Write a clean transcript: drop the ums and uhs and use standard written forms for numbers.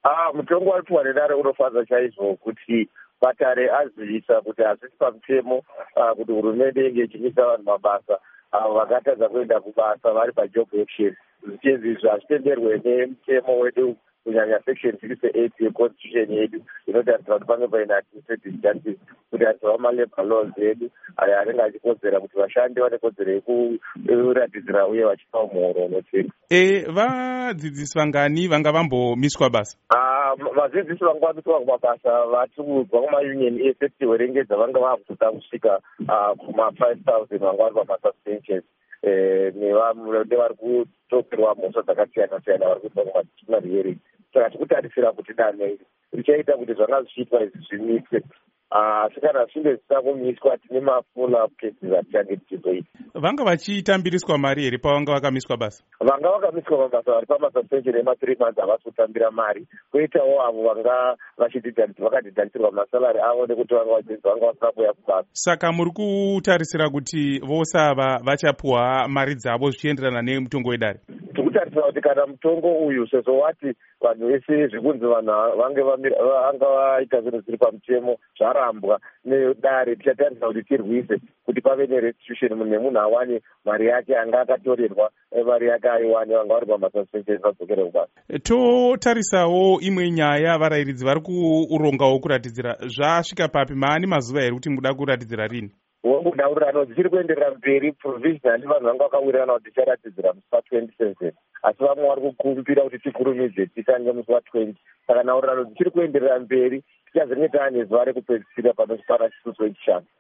Mutongo waripiwa nedare unofadza chaizvo kuti Patare azivisa kuti hazvisi pamutemo kuti hurumende inge ichimisa vanhu mabasa avo vakatadza kuenda kubasa vari pajob action. Zvichezvi hazvitenderwe nemutemo wedu kunyanya section 68 yeconstitution yedu inotarisira kuti pange paina administrative justice kuti adzova malabor laws edu ayo anenge achikodzera kuti vashandi vane kodzero yekuratidzira uye vachipa muhoro unocheka. Vadzidzisi vangani vanga vambomiswa basa? Vadzidzisi vanga vamiswa kumabasa vatikudzwa kumaunion ese kuti werengedza vanga vakutoda kusvika kuma-5,000 vanga vari pamasuspensions nevari kutoperwa mhosva dzakasiyana-siyana vari kuitwa kumadisciplinary hearing. Saka tikutarisira kuti danho iri richaita kuti zvanga zvichiitwa izvi zvimiswe. Asi kana zvichinge zvisina kumiswa tine mafollow-up cases atichange tichizoita. Vanga vachitambiriswa mari here pavanga vakamiswa basa? Vanga vakamiswa mabasa vari pamasuspension ema3 months havasi kutambira mari. Kwoitawo avo vanga vakadhidhanisirwa masalari avo nekuti vanga vasina kuuya kubasa. Saka muri kutarisira kuti vose ava vachapuwa mari dzavo zvichienderana nemutongo wedare? Tikutarisira kuti kana mutongo uyu sezvo wati vanhu vese zvekunzi vanhu vanga vaita zvinhu zviri pamutemo zvarambwa nedare, tichatarisa kuti tirwise kuti pave nerestitution nemunhu awane mari yake anga akatorerwa mari yake aiwane vanga vari pamasuspension vadzokere kubasa. Totarisawo imwe nyaya, varayiridzi vari kurongawo kuratidzira. Zvasvika papi? Maani mazuva here kuti muda kuratidzira rini? Wongodaurirano dzichiri kuenderera mberi. Provisionally vanhu vanga vakawirirana kuti ticharatidzira musi wa27 asi vamwe vari kukumbira kuti tikurumidze titange musi wa20. Saka nhaurirano dzichiri kuenderera mberi tichazenge taane zuva rekupedzisira panosipara chisuso chishanu.